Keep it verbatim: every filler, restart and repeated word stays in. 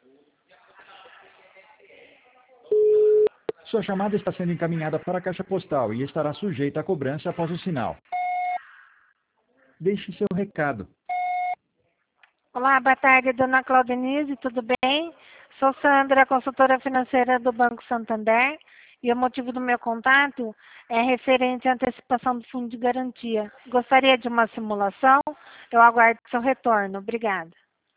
Sua chamada está sendo encaminhada para a caixa postal e estará sujeita a cobrança após o sinal. Deixe seu recado. Olá, boa tarde, dona Claudenise, tudo bem? Sou Sandra, consultora financeira do Banco Santander, e o motivo do meu contato é referente à antecipação do fundo de garantia. Gostaria de uma simulação? Eu aguardo seu retorno. Obrigada.